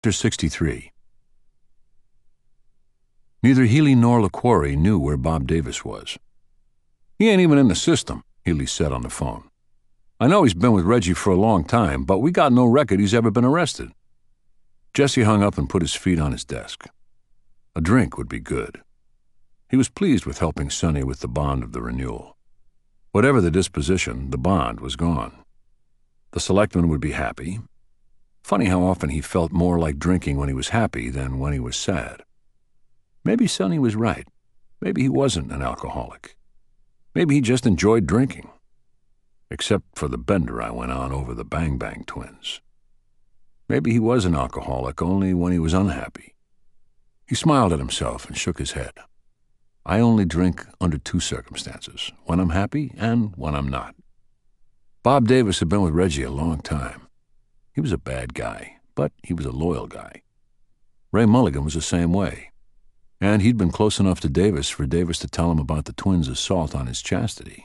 Chapter 63. Neither Healy nor LaQuarrie knew where Bob Davis was. "He ain't even in the system," Healy said on the phone. "I know he's been with Reggie for a long time, but we got no record he's ever been arrested." Jesse hung up and put his feet on his desk. A drink would be good. He was pleased with helping Sonny with the bond of the renewal. Whatever the disposition, the bond was gone. The selectman would be happy. Funny how often he felt more like drinking when he was happy than when he was sad. Maybe Sonny was right. Maybe he wasn't an alcoholic. Maybe he just enjoyed drinking. Except for the bender I went on over the Bang Bang twins. Maybe he was an alcoholic only when he was unhappy. He smiled at himself and shook his head. "I only drink under two circumstances, when I'm happy and when I'm not." Bob Davis had been with Reggie a long time. He was a bad guy, but he was a loyal guy. Ray Mulligan was the same way. And he'd been close enough to Davis for Davis to tell him about the twins' assault on his chastity.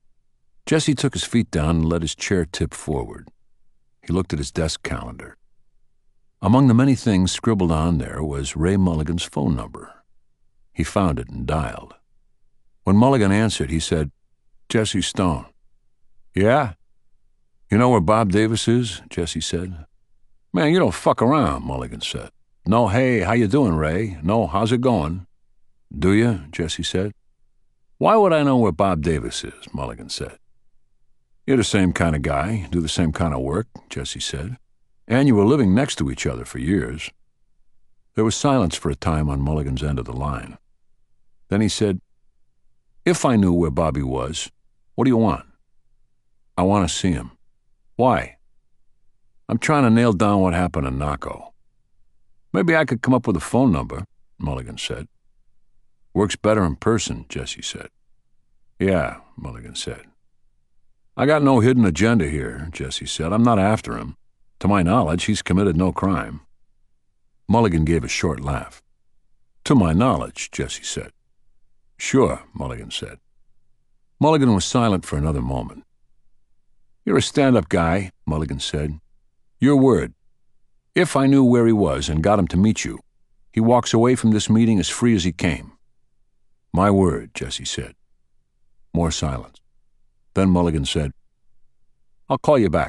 Jesse took his feet down and let his chair tip forward. He looked at his desk calendar. Among the many things scribbled on there was Ray Mulligan's phone number. He found it and dialed. When Mulligan answered, he said, "Jesse Stone." "Yeah?" "You know where Bob Davis is?" Jesse said. "Man, you don't fuck around," Mulligan said. "No, hey, how you doing, Ray? No, how's it going?" "Do you?" Jesse said. "Why would I know where Bob Davis is?" Mulligan said. "You're the same kind of guy, do the same kind of work," Jesse said. "And you were living next to each other for years." There was silence for a time on Mulligan's end of the line. Then he said, "If I knew where Bobby was, what do you want?" "I want to see him." "Why?" "I'm trying to nail down what happened in Naco." "Maybe I could come up with a phone number," Mulligan said. "Works better in person," Jesse said. "Yeah," Mulligan said. "I got no hidden agenda here," Jesse said. "I'm not after him. To my knowledge, he's committed no crime." Mulligan gave a short laugh. "To my knowledge," Jesse said. "Sure," Mulligan said. Mulligan was silent for another moment. "You're a stand-up guy," Mulligan said. "Your word. If I knew where he was and got him to meet you, he walks away from this meeting as free as he came." "My word," Jesse said. More silence. Then Mulligan said, "I'll call you back."